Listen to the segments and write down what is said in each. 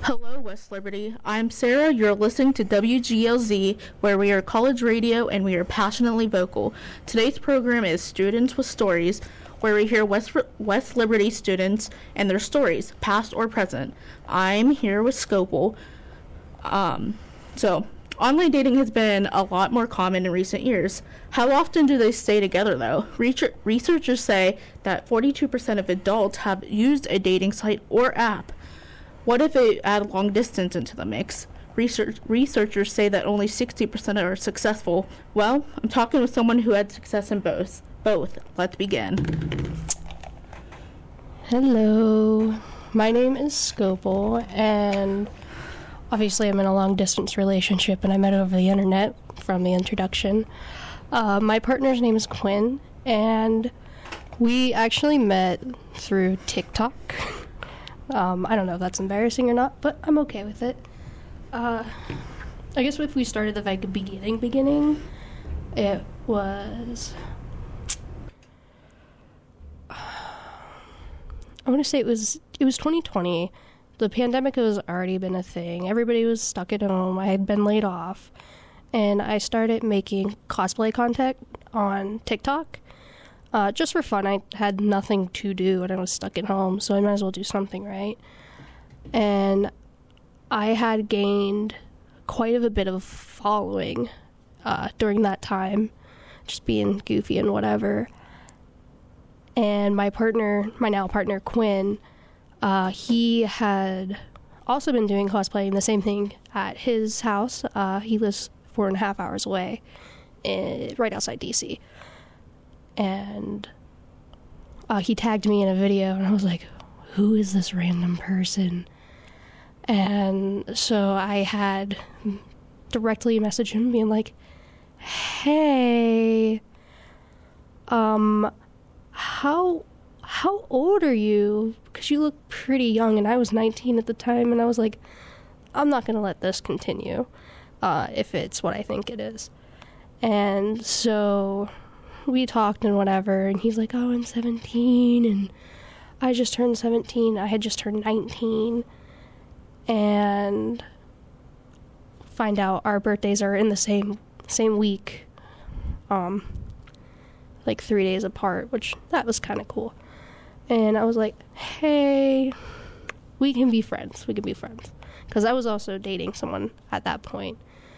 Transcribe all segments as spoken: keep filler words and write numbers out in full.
Hello, West Liberty. I'm Sarah. You're listening to W G L Z, where we are college radio and we are passionately vocal. Today's program is Students with Stories, where we hear West, West Liberty students and their stories, past or present. I'm here with Scopel. Um, so, online dating has been a lot more common in recent years. How often do they stay together, though? Researchers say that forty-two percent of adults have used a dating site or app. What if they add long distance into the mix? Research, researchers say that only sixty percent are successful. Well, I'm talking with someone who had success in both. Both. Let's begin. Hello, my name is Scopel, and obviously I'm in a long distance relationship, and I met over the internet from the introduction. Uh, my partner's name is Quinn, and we actually met through TikTok. Um, I don't know if that's embarrassing or not, but I'm okay with it. Uh, I guess if we started the like, beginning, beginning, it was... I want to say it was it was twenty twenty. The pandemic has already been a thing. Everybody was stuck at home. I had been laid off. And I started making cosplay content on TikTok. Uh, just for fun. I had nothing to do and I was stuck at home, so I might as well do something, right? And I had gained quite a bit of following uh, during that time, just being goofy and whatever. And my partner, my now partner, Quinn, uh, he had also been doing cosplaying, the same thing at his house. Uh, he lives four and a half hours away, in, right outside D C And uh, he tagged me in a video, and I was like, who is this random person? And so I had directly messaged him being like, hey, um, how, how old are you? Because you look pretty young, and I was nineteen at the time, and I was like, I'm not going to let this continue, uh, if it's what I think it is. And so we talked and whatever, and he's like, oh, I'm seventeen, and I just turned seventeen. I had just turned nineteen, and find out our birthdays are in the same same week, um, like three days apart, which that was kind of cool. And I was like, hey, we can be friends. We can be friends. Because I was also dating someone at that point.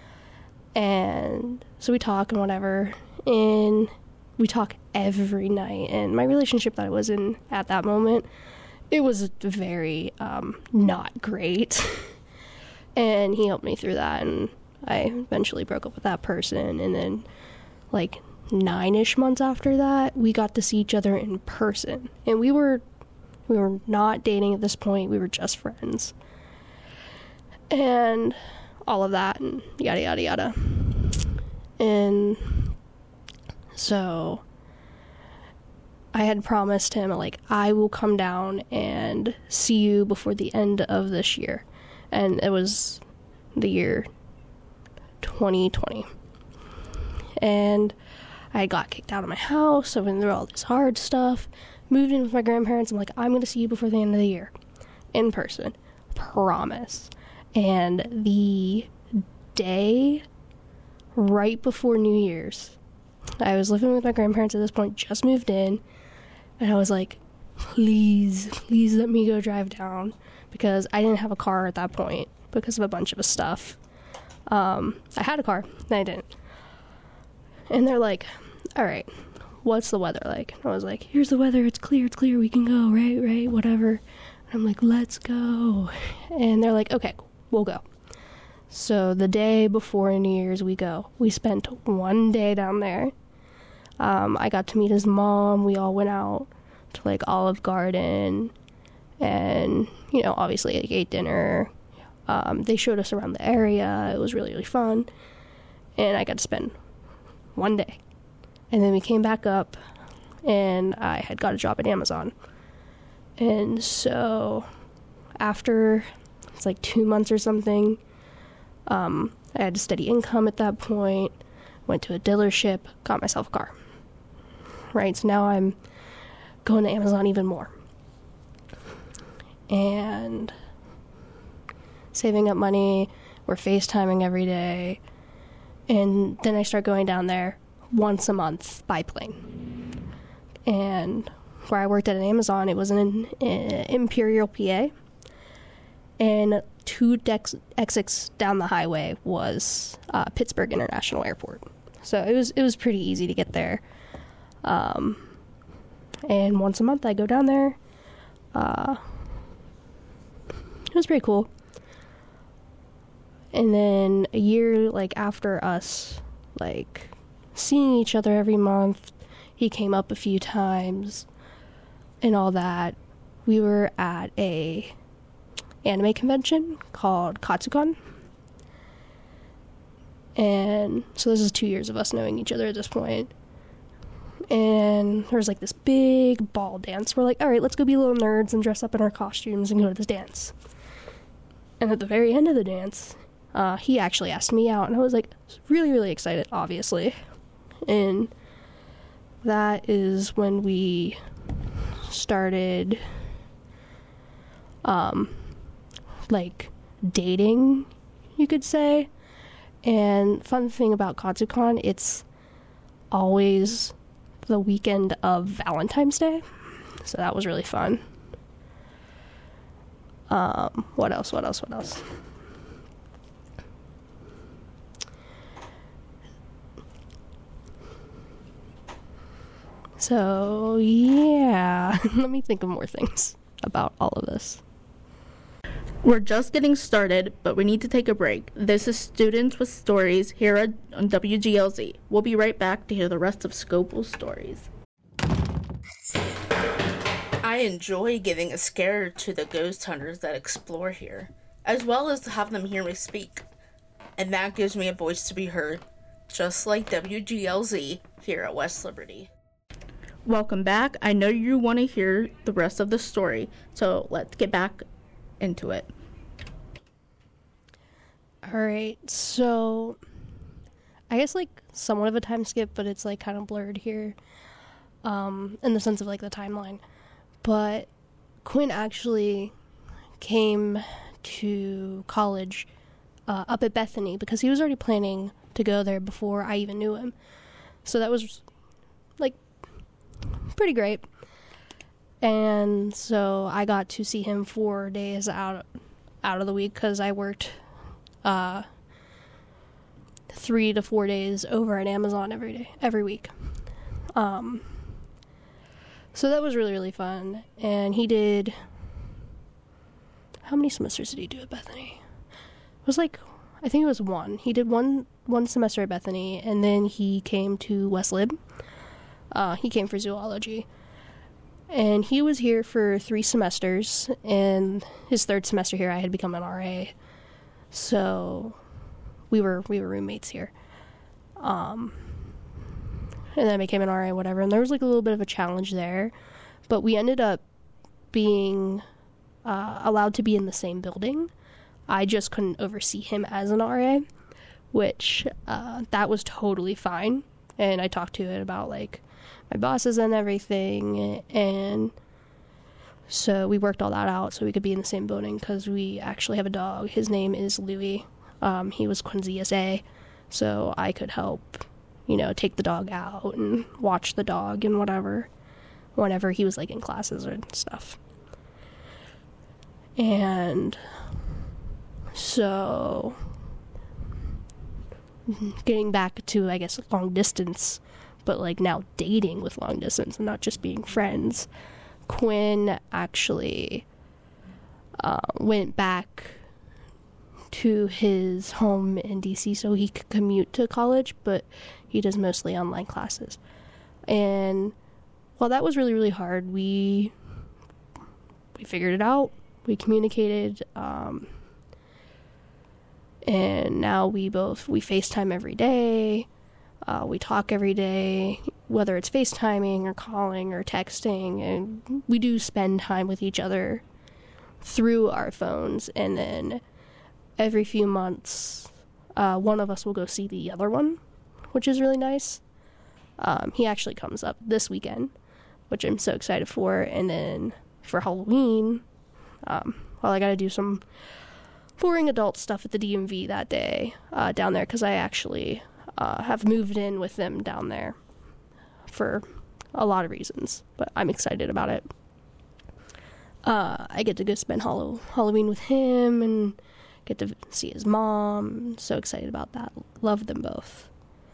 And so we talk and whatever, and we talk every night. And my relationship that I was in at that moment, it was very um, not great. And he helped me through that, and I eventually broke up with that person. And then, like, nine-ish months after that, we got to see each other in person. And we were we were not dating at this point. We were just friends. And all of that, and yada, yada, yada. And so I had promised him, like, I will come down and see you before the end of this year. And it was the year twenty twenty. And I got kicked out of my house. I went through all this hard stuff. Moved in with my grandparents. I'm like, I'm going to see you before the end of the year. In person. Promise. And the day right before New Year's, I was living with my grandparents at this point, just moved in. And I was like, please, please let me go drive down. Because I didn't have a car at that point because of a bunch of stuff. Um, I had a car, and I didn't. And they're like, all right, what's the weather like? And I was like, here's the weather, it's clear, it's clear, we can go, right, right, whatever. And I'm like, let's go. And they're like, okay, we'll go. So the day before New Year's, we go. We spent one day down there. Um, I got to meet his mom. We all went out to, like, Olive Garden. And, you know, obviously, like, ate dinner. Um, they showed us around the area. It was really, really fun. And I got to spend one day. And then we came back up, and I had got a job at Amazon. And so after, it's like two months or something, um, I had a steady income at that point, went to a dealership, got myself a car. Right, so now I'm going to Amazon even more. And saving up money. We're FaceTiming every day. And then I start going down there once a month by plane. And where I worked at an Amazon, it was in, in Imperial, P A. And two dex- exits down the highway was uh, Pittsburgh International Airport. So it was it was pretty easy to get there. Um, and once a month I go down there. Uh, it was pretty cool. And then a year, like, after us, like, seeing each other every month, he came up a few times and all that. We were at a anime convention called Katsucon. And so this is two years of us knowing each other at this point. And there was, like, this big ball dance. We're like, all right, let's go be little nerds and dress up in our costumes and go to this dance. And at the very end of the dance, uh, he actually asked me out. And I was, like, really, really excited, obviously. And that is when we started, um, like, dating, you could say. And fun thing about Katsucon, it's always the weekend of Valentine's Day. So that was really fun. Um, what else, what else, what else? So, yeah. Let me think of more things about all of this. We're just getting started, but we need to take a break. This is Students with Stories here at, on W G L Z. We'll be right back to hear the rest of Scopel's stories. I enjoy giving a scare to the ghost hunters that explore here, as well as to have them hear me speak. And that gives me a voice to be heard, just like W G L Z here at West Liberty. Welcome back. I know you want to hear the rest of the story, so let's get back into it. Alright, so I guess like somewhat of a time skip, but it's like kind of blurred here, um, in the sense of like the timeline. But Quinn actually came to college uh, up at Bethany because he was already planning to go there before I even knew him. So that was like pretty great. And so I got to see him four days out out of the week because I worked uh, three to four days over at Amazon every day, every week. Um, so that was really, really fun. And he did... How many semesters did he do at Bethany? It was like... I think it was one. He did one one semester at Bethany, and then he came to West Lib. Uh, he came for zoology. And he was here for three semesters, and his third semester here I had become an R A. So we were we were roommates here. Um, and then I became an R A, whatever, and there was like a little bit of a challenge there. But we ended up being uh, allowed to be in the same building. I just couldn't oversee him as an R A, which uh, that was totally fine. And I talked to it about like my bosses and everything, and so we worked all that out so we could be in the same building because we actually have a dog. His name is Louie. Um, he was Quinn's E S A, so I could help, you know, take the dog out and watch the dog and whatever, whenever he was like in classes and stuff. And so getting back to, I guess, long distance, but like now dating with long distance and not just being friends, Quinn actually uh, went back to his home in D C so he could commute to college, but he does mostly online classes. And while that was really, really hard, we we figured it out, we communicated, um, and now we both, we FaceTime every day. Uh, we talk every day, whether it's FaceTiming or calling or texting, and we do spend time with each other through our phones. And then every few months, uh, one of us will go see the other one, which is really nice. Um, he actually comes up this weekend, which I'm so excited for. And then for Halloween, um, well, I got to do some boring adult stuff at the D M V that day uh, down there, because I actually uh, have moved in with them down there for a lot of reasons, but I'm excited about it. Uh, I get to go spend Hallow- Halloween with him and get to see his mom. So excited about that. Love them both.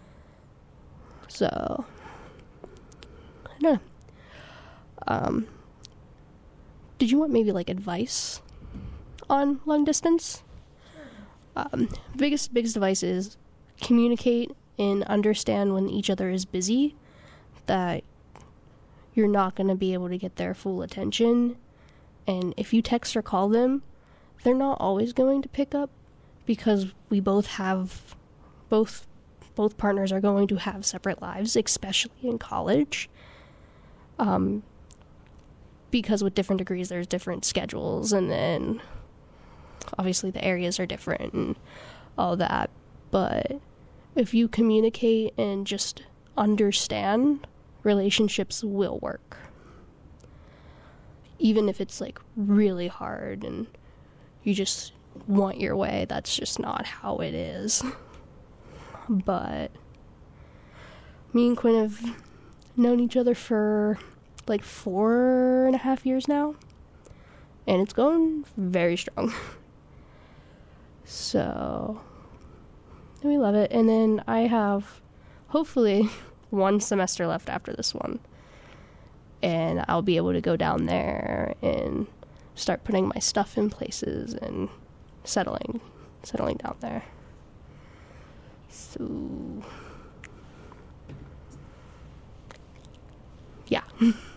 So, I don't know. Um, did you want maybe like advice on long distance? Um, biggest biggest advice is communicate and understand when each other is busy, that you're not going to be able to get their full attention. And if you text or call them, they're not always going to pick up, because we both have both both partners are going to have separate lives, especially in college. Um, because with different degrees, there's different schedules, and then obviously the areas are different and all that. But if you communicate and just understand, relationships will work. Even if it's like really hard and you just want your way, that's just not how it is. But me and Quinn have known each other for like four and a half years now, and it's going very strong. So we love it. And then I have hopefully one semester left after this one, and I'll be able to go down there and start putting my stuff in places and settling settling down there. So yeah.